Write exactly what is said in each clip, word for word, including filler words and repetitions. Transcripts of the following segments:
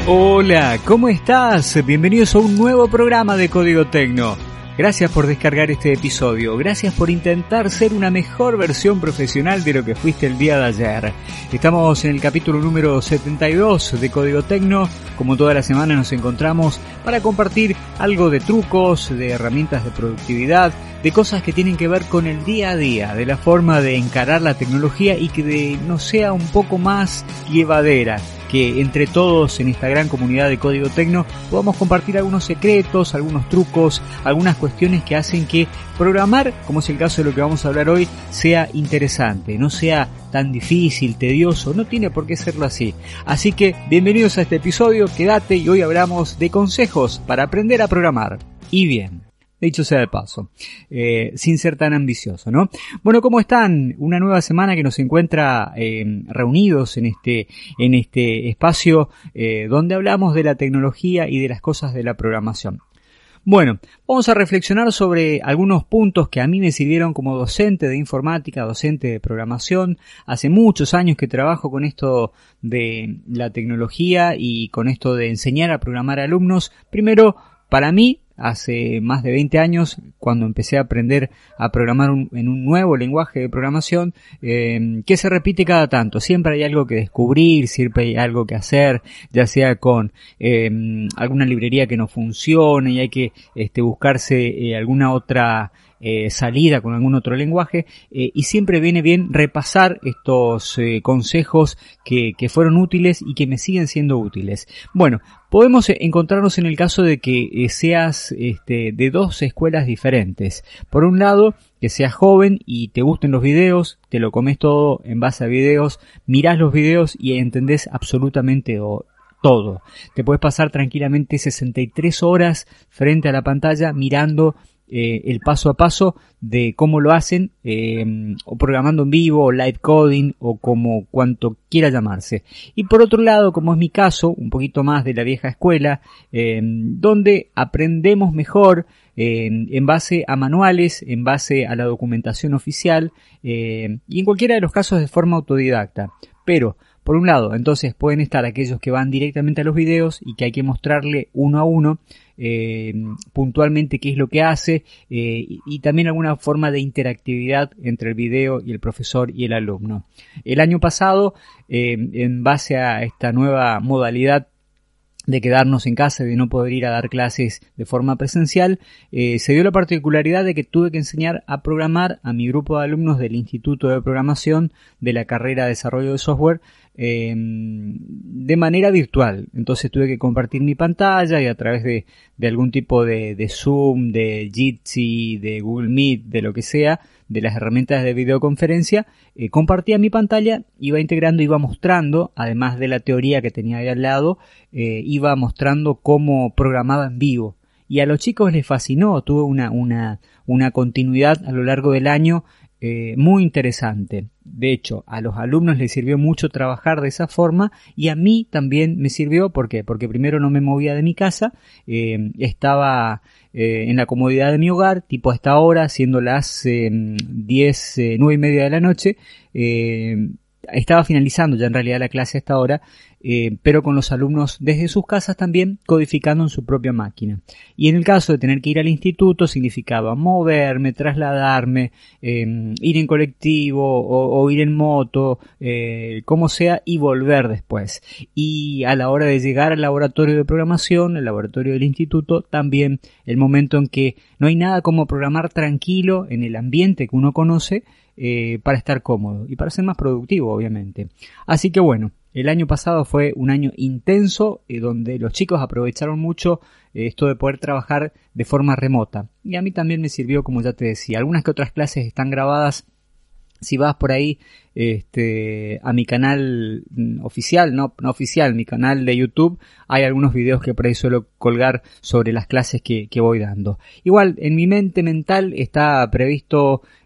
Hola, ¿cómo estás? Bienvenidos a un nuevo programa de Código Tecno. Gracias por descargar este episodio, gracias por intentar ser una mejor versión profesional de lo que fuiste el día de ayer. Estamos en el capítulo número setenta y dos de Código Tecno. Como toda la semana nos encontramos para compartir algo de trucos, de herramientas de productividad, de cosas que tienen que ver con el día a día, de la forma de encarar la tecnología y que de, nos sea un poco más llevadera. Que entre todos en esta gran comunidad de Código Tecno podamos compartir algunos secretos, algunos trucos, algunas cuestiones que hacen que programar, como es el caso de lo que vamos a hablar hoy, sea interesante, no sea tan difícil, tedioso, no tiene por qué serlo así. Así que bienvenidos a este episodio, quédate y hoy hablamos de consejos para aprender a programar. Y bien. Dicho sea de paso, eh, sin ser tan ambicioso, ¿no? Bueno, ¿cómo están? Una nueva semana que nos encuentra eh, reunidos en este en este espacio eh, donde hablamos de la tecnología y de las cosas de la programación. Bueno, vamos a reflexionar sobre algunos puntos que a mí me sirvieron como docente de informática, docente de programación. Hace muchos años que trabajo con esto de la tecnología y con esto de enseñar a programar a alumnos. Primero, para mí, hace más de veinte años, cuando empecé a aprender a programar un, en un nuevo lenguaje de programación, eh, que se repite cada tanto. Siempre hay algo que descubrir, siempre hay algo que hacer, ya sea con eh, alguna librería que no funcione y hay que este, buscarse eh, alguna otra Eh, salida con algún otro lenguaje, eh, y siempre viene bien repasar estos eh, consejos que, que fueron útiles y que me siguen siendo útiles. Bueno, podemos encontrarnos en el caso de que eh, seas este, de dos escuelas diferentes. Por un lado, que seas joven y te gusten los videos, te lo comes todo en base a videos, mirás los videos y entendés absolutamente o todo. Te puedes pasar tranquilamente sesenta y tres horas frente a la pantalla mirando Eh, el paso a paso de cómo lo hacen, eh, o programando en vivo, o live coding, o como cuanto quiera llamarse. Y por otro lado, como es mi caso, un poquito más de la vieja escuela, eh, donde aprendemos mejor eh, en base a manuales, en base a la documentación oficial, eh, y en cualquiera de los casos de forma autodidacta. Pero por un lado, entonces pueden estar aquellos que van directamente a los videos y que hay que mostrarle uno a uno eh, puntualmente qué es lo que hace, eh, y, y también alguna forma de interactividad entre el video y el profesor y el alumno. El año pasado, eh, en base a esta nueva modalidad de quedarnos en casa y de no poder ir a dar clases de forma presencial, eh, se dio la particularidad de que tuve que enseñar a programar a mi grupo de alumnos del Instituto de Programación de la carrera de Desarrollo de Software eh, de manera virtual. Entonces tuve que compartir mi pantalla y a través de, de algún tipo de, de Zoom, de Jitsi, de Google Meet, de lo que sea, de las herramientas de videoconferencia, eh, compartía mi pantalla, iba integrando, iba mostrando, además de la teoría que tenía ahí al lado, eh, iba mostrando cómo programaba en vivo. Y a los chicos les fascinó, tuvo una, una, una continuidad a lo largo del año eh, muy interesante. De hecho, a los alumnos les sirvió mucho trabajar de esa forma y a mí también me sirvió. ¿Por qué? Porque primero no me movía de mi casa, eh, estaba eh, en la comodidad de mi hogar, tipo a esta hora, siendo las eh, diez, eh, nueve y media de la noche, eh, estaba finalizando ya en realidad la clase a esta hora, eh, pero con los alumnos desde sus casas también codificando en su propia máquina. Y en el caso de tener que ir al instituto significaba moverme, trasladarme, eh, ir en colectivo o, o ir en moto, eh, como sea, y volver después. Y a la hora de llegar al laboratorio de programación, al laboratorio del instituto, también el momento en que no hay nada como programar tranquilo en el ambiente que uno conoce, Eh, para estar cómodo y para ser más productivo, obviamente. Así que bueno, el año pasado fue un año intenso, eh, donde los chicos aprovecharon mucho eh, esto de poder trabajar de forma remota. Y a mí también me sirvió, como ya te decía. Algunas que otras clases están grabadas. Si vas por ahí este, a mi canal oficial, no, no oficial, mi canal de YouTube, hay algunos videos que por ahí suelo colgar sobre las clases que, que voy dando. Igual, en mi mente mental está previsto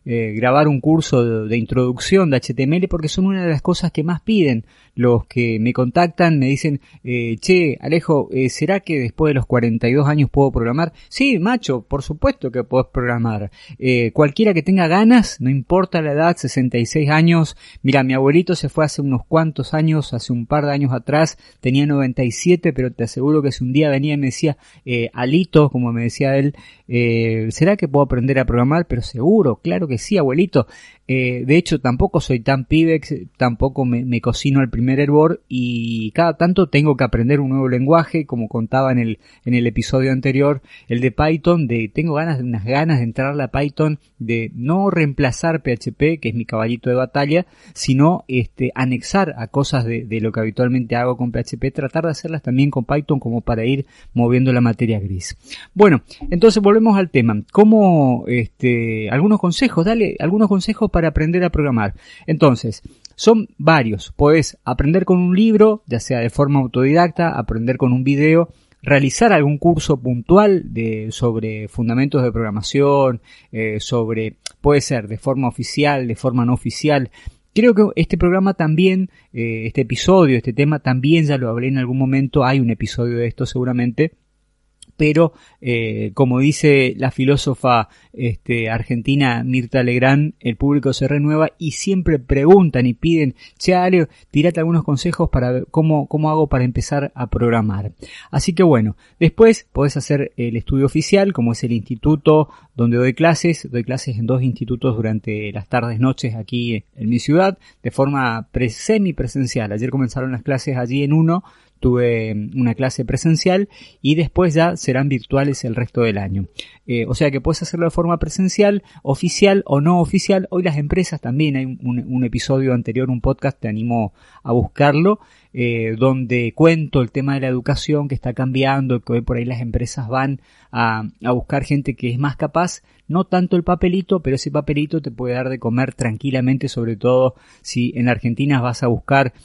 eh, grabar un curso de, de introducción de H T M L porque son una de las cosas que más piden los que me contactan. Me dicen, eh, che, Alejo, eh, ¿será que después de los cuarenta y dos años puedo programar? Sí, macho, por supuesto que podés programar. Eh, cualquiera que tenga ganas, no importa la edad, sesenta y seis años. Mira, mi abuelito se fue hace unos cuantos años, hace un par de años atrás, tenía noventa y siete, pero te aseguro que si un día venía y me decía, eh, Alito, como me decía él, eh, ¿será que puedo aprender a programar? Pero seguro, claro que sí, abuelito. Eh, de hecho, tampoco soy tan pibe, tampoco me, me cocino al primer hervor y cada tanto tengo que aprender un nuevo lenguaje, como contaba en el, en el episodio anterior, el de Python, de tengo ganas de unas ganas de entrar a Python, de no reemplazar P H P, que es mi caballito de batalla, sino este, anexar a cosas de, de lo que habitualmente hago con P H P, tratar de hacerlas también con Python como para ir moviendo la materia gris. Bueno, entonces volvemos al tema. ¿Cómo, este, algunos consejos? Dale, algunos consejos para aprender a programar. Entonces, son varios. Podés aprender con un libro, ya sea de forma autodidacta, aprender con un video, realizar algún curso puntual de, sobre fundamentos de programación, eh, sobre, puede ser de forma oficial, de forma no oficial. Creo que este programa también, eh, este episodio, este tema también ya lo hablé en algún momento, hay un episodio de esto seguramente. Pero, eh, como dice la filósofa este, argentina Mirta Legrand, el público se renueva y siempre preguntan y piden, che, Ale, tirate algunos consejos para ver cómo, cómo hago para empezar a programar. Así que bueno, después podés hacer el estudio oficial, como es el instituto donde doy clases. Doy clases en dos institutos durante las tardes, noches aquí en mi ciudad, de forma pre- semipresencial. Ayer comenzaron las clases allí en uno. Tuve una clase presencial y después ya serán virtuales el resto del año. Eh, o sea que puedes hacerlo de forma presencial, oficial o no oficial. Hoy las empresas también, hay un, un episodio anterior, un podcast, te animo a buscarlo, eh, donde cuento el tema de la educación que está cambiando, que hoy por ahí las empresas van a, a buscar gente que es más capaz. No tanto el papelito, pero ese papelito te puede dar de comer tranquilamente, sobre todo si en Argentina vas a buscar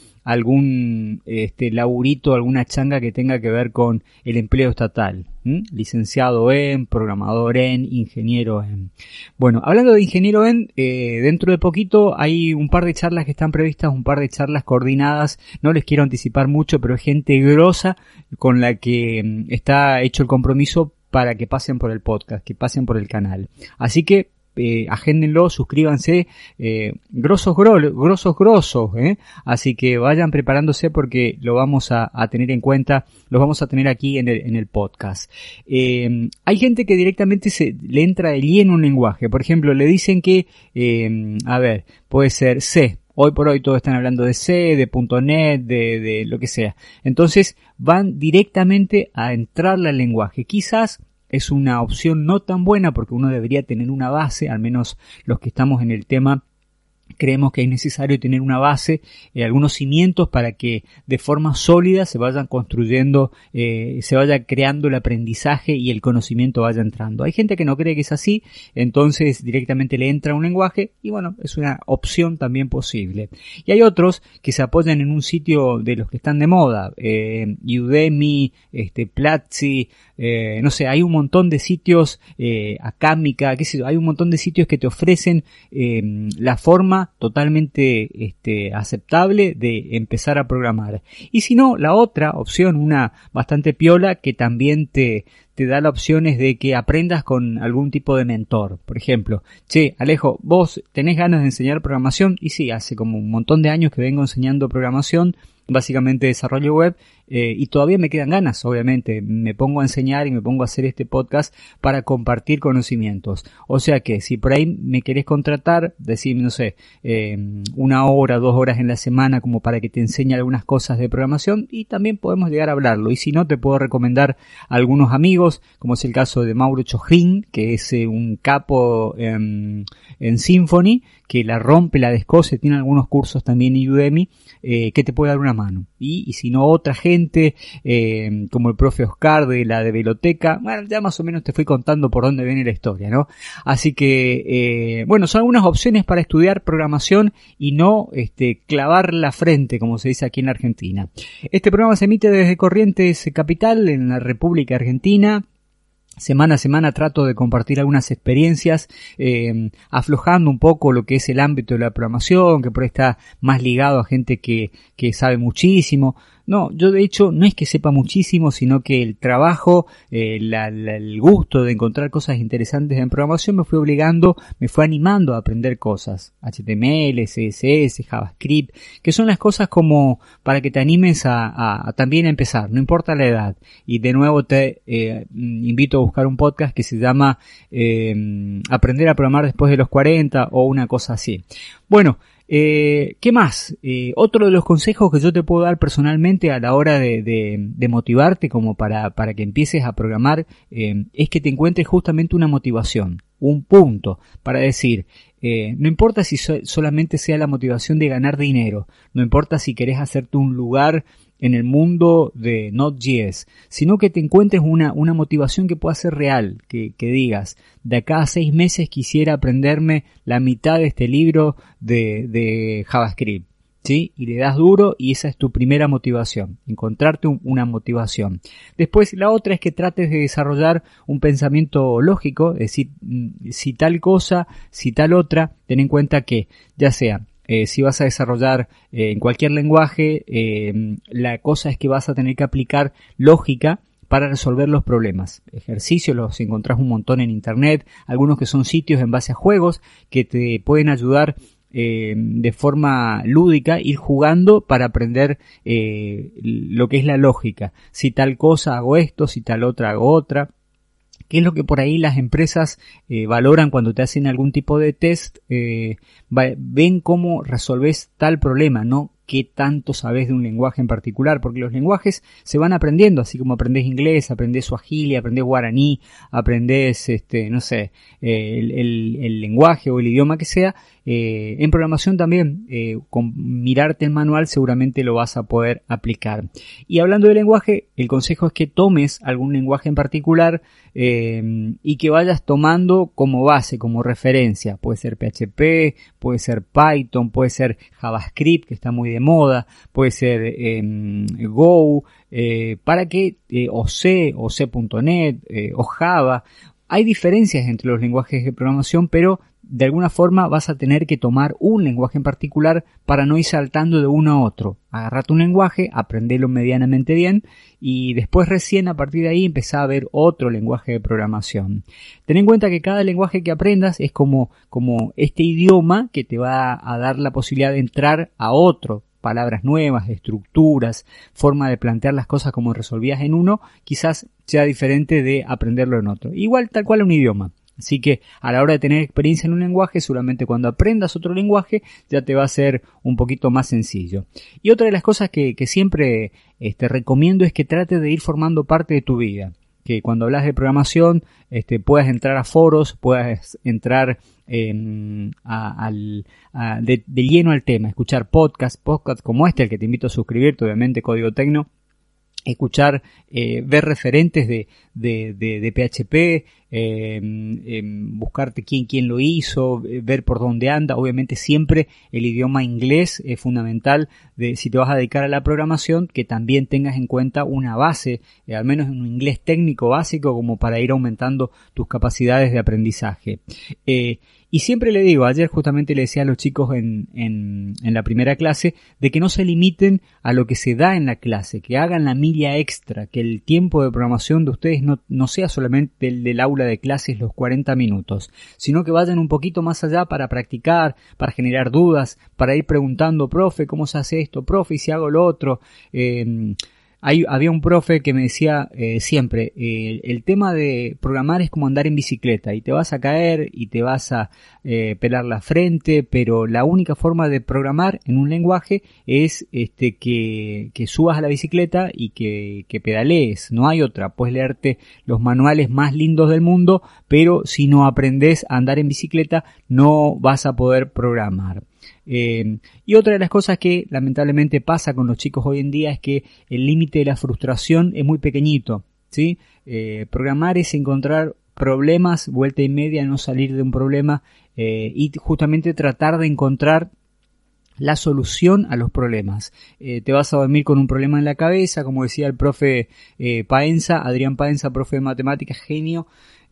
algún este laburito, alguna changa que tenga que ver con el empleo estatal. ¿Mm? Licenciado en, programador en, ingeniero en. Bueno, hablando de ingeniero en, eh, dentro de poquito hay un par de charlas que están previstas, un par de charlas coordinadas. No les quiero anticipar mucho, pero es gente grosa con la que mm, está hecho el compromiso para que pasen por el podcast, que pasen por el canal. Así que Eh, agéndenlo, suscríbanse, eh, grosos, gro, grosos, grosos, ¿eh? Así que vayan preparándose porque lo vamos a, a tener en cuenta, lo vamos a tener aquí en el, en el podcast. Eh, hay gente que directamente se le entra de lleno un lenguaje. Por ejemplo, le dicen que, eh, a ver, puede ser C. Hoy por hoy todos están hablando de C, de .net, de, de lo que sea. Entonces van directamente a entrarle al lenguaje. Quizás es una opción no tan buena porque uno debería tener una base, al menos los que estamos en el tema creemos que es necesario tener una base, eh, algunos cimientos para que de forma sólida se vayan construyendo, eh, se vaya creando el aprendizaje y el conocimiento vaya entrando. Hay gente que no cree que es así, entonces directamente le entra un lenguaje y bueno, es una opción también posible. Y hay otros que se apoyan en un sitio de los que están de moda, eh, Udemy, este, Platzi, eh, no sé, hay un montón de sitios, eh, Acámica, qué sé yo, hay un montón de sitios que te ofrecen eh, la forma totalmente este, aceptable de empezar a programar. Y si no, la otra opción, una bastante piola, que también te, te da la opción es de que aprendas con algún tipo de mentor. Por ejemplo, che, Alejo, ¿vos tenés ganas de enseñar programación? Y sí, hace como un montón de años que vengo enseñando programación, básicamente desarrollo web, eh, y todavía me quedan ganas, obviamente. Me pongo a enseñar y me pongo a hacer este podcast para compartir conocimientos. O sea que si por ahí me querés contratar, decime, no sé, eh, una hora, dos horas en la semana como para que te enseñe algunas cosas de programación, y también podemos llegar a hablarlo. Y si no, te puedo recomendar a algunos amigos, como es el caso de Mauro Chojín, que es eh, un capo en, en Symfony, que la rompe, la descose, tiene algunos cursos también en Udemy, eh, que te puede dar una mano. Y, y si no, otra gente, eh, como el profe Oscar de la de Biblioteca, bueno, ya más o menos te fui contando por dónde viene la historia, ¿no? Así que, eh, bueno, son algunas opciones para estudiar programación y no este, clavar la frente, como se dice aquí en la Argentina. Este programa se emite desde Corrientes Capital, en la República Argentina. semana a semana trato de compartir algunas experiencias, eh, aflojando un poco lo que es el ámbito de la programación, que por ahí está más ligado a gente que, que sabe muchísimo. No, yo de hecho no es que sepa muchísimo, sino que el trabajo, eh, la, la, el gusto de encontrar cosas interesantes en programación me fue obligando, me fue animando a aprender cosas. H T M L, C S S, JavaScript, que son las cosas como para que te animes a, a, a también a empezar, no importa la edad. Y de nuevo te eh, invito a buscar un podcast que se llama eh, Aprender a programar después de los cuarenta o una cosa así. Bueno, Eh, ¿qué más? Eh, otro de los consejos que yo te puedo dar personalmente a la hora de, de, de motivarte como para, para que empieces a programar eh, es que te encuentres justamente una motivación, un punto para decir, eh, no importa si so- solamente sea la motivación de ganar dinero, no importa si querés hacerte un lugar en el mundo de Node.js, sino que te encuentres una, una motivación que pueda ser real, que, que digas, de acá a seis meses quisiera aprenderme la mitad de este libro de, de JavaScript, ¿sí? Y le das duro y esa es tu primera motivación, encontrarte un, una motivación. Después la otra es que trates de desarrollar un pensamiento lógico, es decir, si tal cosa, si tal otra, ten en cuenta que ya sea Eh, si vas a desarrollar eh, en cualquier lenguaje, eh, la cosa es que vas a tener que aplicar lógica para resolver los problemas. Ejercicios los encontrás un montón en internet, algunos que son sitios en base a juegos que te pueden ayudar eh, de forma lúdica, ir jugando para aprender eh, lo que es la lógica. Si tal cosa hago esto, si tal otra hago otra. ¿Qué es lo que por ahí las empresas eh, valoran cuando te hacen algún tipo de test? Eh, va, ven cómo resolves tal problema, no qué tanto sabes de un lenguaje en particular, porque los lenguajes se van aprendiendo, así como aprendés inglés, aprendés suajili, aprendés guaraní, aprendés, este, no sé, eh, el, el, el lenguaje o el idioma que sea. Eh, en programación también, eh, con mirarte el manual seguramente lo vas a poder aplicar. Y hablando de lenguaje, el consejo es que tomes algún lenguaje en particular eh, y que vayas tomando como base, como referencia. Puede ser P H P, puede ser Python, puede ser JavaScript, que está muy de moda, puede ser eh, Go, eh, para que, eh, o C, o C punto net, eh, o Java. Hay diferencias entre los lenguajes de programación, pero de alguna forma vas a tener que tomar un lenguaje en particular para no ir saltando de uno a otro. Agarrate un lenguaje, aprendelo medianamente bien y después recién a partir de ahí empezá a ver otro lenguaje de programación. Ten en cuenta que cada lenguaje que aprendas es como, como este idioma que te va a dar la posibilidad de entrar a otro. Palabras nuevas, estructuras, forma de plantear las cosas como resolvías en uno, quizás sea diferente de aprenderlo en otro. Igual tal cual un idioma. Así que a la hora de tener experiencia en un lenguaje, seguramente cuando aprendas otro lenguaje ya te va a ser un poquito más sencillo. Y otra de las cosas que, que siempre este, recomiendo es que trates de ir formando parte de tu vida. Que cuando hablas de programación este, puedas entrar a foros, puedas entrar eh, a, al, a, de, de lleno al tema, escuchar podcasts, podcasts como este, al que te invito a suscribirte, obviamente Código Tecno. Escuchar, eh, ver referentes de, de, de, de P H P, eh, eh, buscarte quién, quién lo hizo, eh, ver por dónde anda. Obviamente siempre el idioma inglés es fundamental de, si te vas a dedicar a la programación, que también tengas en cuenta una base, eh, al menos un inglés técnico básico como para ir aumentando tus capacidades de aprendizaje. Eh, Y siempre le digo, ayer justamente le decía a los chicos en, en, en la primera clase, de que no se limiten a lo que se da en la clase, que hagan la milla extra, que el tiempo de programación de ustedes no, no sea solamente el del aula de clases los cuarenta minutos, sino que vayan un poquito más allá para practicar, para generar dudas, para ir preguntando, profe, ¿cómo se hace esto? Profe, ¿y si hago lo otro? Eh, Hay, había un profe que me decía eh, siempre, eh, el tema de programar es como andar en bicicleta y te vas a caer y te vas a eh, pelar la frente, pero la única forma de programar en un lenguaje es este que, que subas a la bicicleta y que, que pedalees, no hay otra. Puedes leerte los manuales más lindos del mundo, pero si no aprendes a andar en bicicleta no vas a poder programar. Eh, y otra de las cosas que lamentablemente pasa con los chicos hoy en día es que el límite de la frustración es muy pequeñito, ¿sí? Eh, programar es encontrar problemas, vuelta y media, no salir de un problema eh, y justamente tratar de encontrar la solución a los problemas. Eh, te vas a dormir con un problema en la cabeza, como decía el profe eh, Paenza, Adrián Paenza, profe de matemáticas, genio,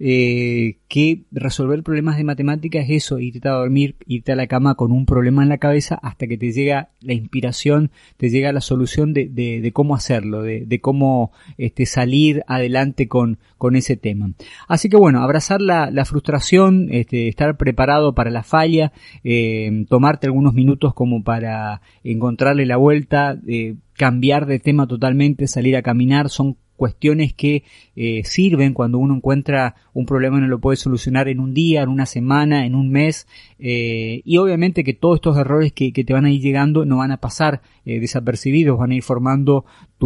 eh, que resolver problemas de matemáticas es eso, irte a dormir, irte a la cama con un problema en la cabeza hasta que te llega la inspiración, te llega la solución de, de, de cómo hacerlo, de, de cómo este, salir adelante con, con ese tema. Así que bueno, abrazar la, la frustración, este, estar preparado para la falla, eh, tomarte algunos minutos como para encontrarle la vuelta, eh, cambiar de tema totalmente, salir a caminar, son cuestiones que eh, sirven cuando uno encuentra un problema y no lo puede solucionar en un día, en una semana, en un mes, eh, y obviamente que todos estos errores que, que te van a ir llegando no van a pasar eh, desapercibidos, van a ir formando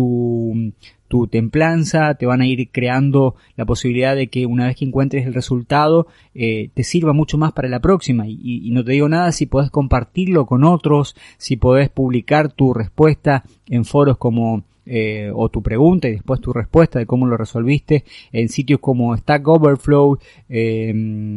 tu, tu templanza, te van a ir creando la posibilidad de que una vez que encuentres el resultado eh, te sirva mucho más para la próxima, y, y no te digo nada si podés compartirlo con otros, si podés publicar tu respuesta en foros como Eh, o tu pregunta y después tu respuesta de cómo lo resolviste en sitios como Stack Overflow, eh,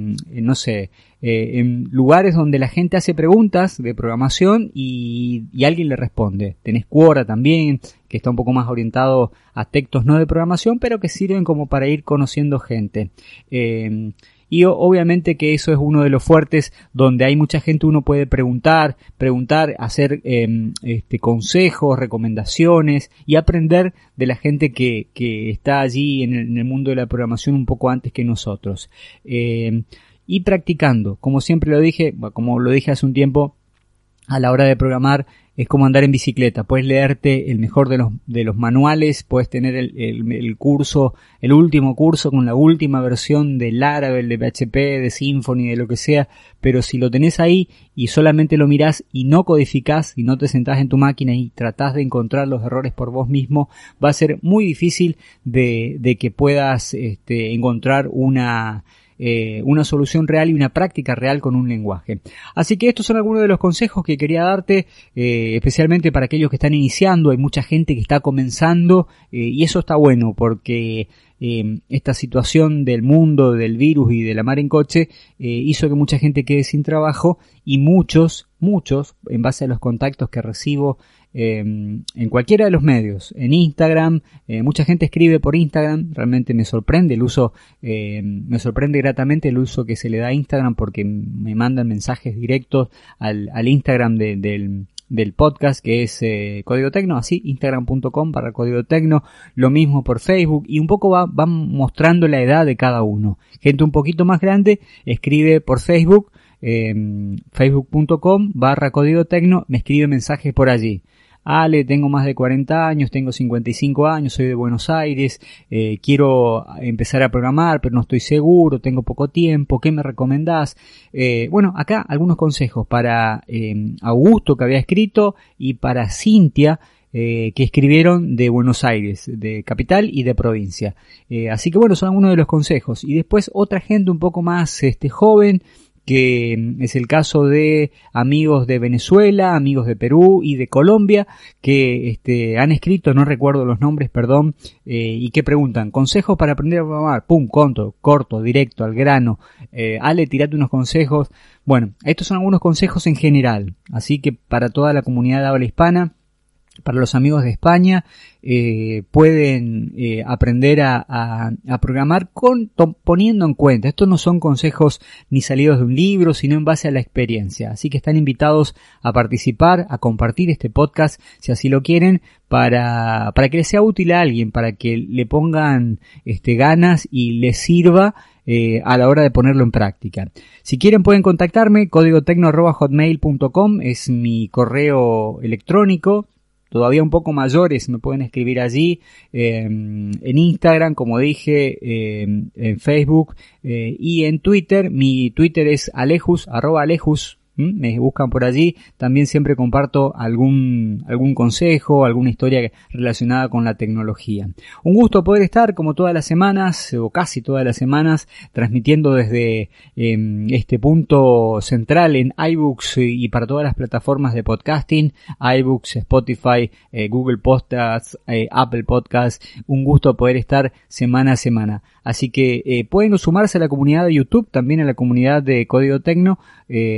no sé, eh, en lugares donde la gente hace preguntas de programación y, y alguien le responde. Tenés Quora también, que está un poco más orientado a textos no de programación, pero que sirven como para ir conociendo gente. Eh, Y obviamente que eso es uno de los fuertes, donde hay mucha gente, uno puede preguntar, preguntar, hacer eh, este, consejos, recomendaciones y aprender de la gente que, que está allí en el, en el mundo de la programación un poco antes que nosotros. Eh, y practicando, como siempre lo dije, como lo dije hace un tiempo, a la hora de programar es como andar en bicicleta. Puedes leerte el mejor de los, de los manuales, puedes tener el, el, el curso, el último curso con la última versión de Laravel, de P H P, de Symfony, de lo que sea, pero si lo tenés ahí y solamente lo mirás y no codificás y no te sentás en tu máquina y tratás de encontrar los errores por vos mismo, va a ser muy difícil de, de que puedas este, encontrar una... Eh, una solución real y una práctica real con un lenguaje. Así que estos son algunos de los consejos que quería darte, eh, especialmente para aquellos que están iniciando. Hay mucha gente que está comenzando eh, y eso está bueno porque eh, esta situación del mundo, del virus y de la mar en coche eh, hizo que mucha gente quede sin trabajo y muchos, muchos, en base a los contactos que recibo Eh, en cualquiera de los medios, en Instagram, eh, mucha gente escribe por Instagram, realmente me sorprende el uso, eh, me sorprende gratamente el uso que se le da a Instagram porque me mandan mensajes directos al, al Instagram de, del, del podcast que es eh, Código Tecno, así, instagram punto com barra Código Tecno, lo mismo por Facebook y un poco va, va mostrando la edad de cada uno. Gente un poquito más grande escribe por Facebook, eh, facebook punto com barra Código Tecno, me escribe mensajes por allí. Ale, tengo más de cuarenta años, tengo cincuenta y cinco años, soy de Buenos Aires, eh, quiero empezar a programar, pero no estoy seguro, tengo poco tiempo, ¿qué me recomendás? Eh, bueno, acá algunos consejos para eh, Augusto, que había escrito, y para Cintia, eh, que escribieron de Buenos Aires, de capital y de provincia. Eh, así que bueno, son algunos de los consejos. Y después otra gente un poco más este, joven, que es el caso de amigos de Venezuela, amigos de Perú y de Colombia, que este, han escrito, no recuerdo los nombres, perdón, eh, y que preguntan, consejos para aprender a programar, pum, corto, corto, directo, al grano, eh, Ale, tirate unos consejos. Bueno, estos son algunos consejos en general, así que para toda la comunidad de habla hispana, para los amigos de España, eh, pueden eh, aprender a, a, a programar con, to, poniendo en cuenta. Estos no son consejos ni salidos de un libro, sino en base a la experiencia. Así que están invitados a participar, a compartir este podcast, si así lo quieren, para, para que les sea útil a alguien, para que le pongan este, ganas y les sirva Eh, a la hora de ponerlo en práctica. Si quieren pueden contactarme, código tecno arroba hotmail punto com es mi correo electrónico. Todavía un poco mayores me pueden escribir allí, eh, en Instagram, como dije, eh, en Facebook eh, y en Twitter. Mi Twitter es alejus, arroba alejus. ¿Mm? Me buscan por allí, también siempre comparto algún algún consejo, alguna historia relacionada con la tecnología. Un gusto poder estar como todas las semanas, o casi todas las semanas, transmitiendo desde eh, este punto central en iBooks y para todas las plataformas de podcasting, iBooks, Spotify, eh, Google Podcasts, eh, Apple Podcasts. Un gusto poder estar semana a semana. Así que eh, pueden sumarse a la comunidad de YouTube, también a la comunidad de Código Tecno, eh, buscan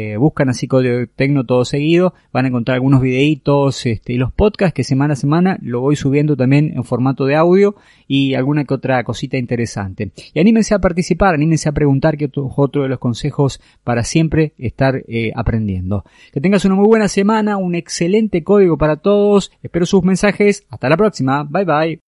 buscan así Código Tecno todo seguido, van a encontrar algunos videitos este, y los podcasts que semana a semana lo voy subiendo también en formato de audio y alguna que otra cosita interesante. Y anímense a participar, anímense a preguntar, que es otro de los consejos para siempre estar eh, aprendiendo. Que tengas una muy buena semana, un excelente código para todos. Espero sus mensajes. Hasta la próxima. Bye bye.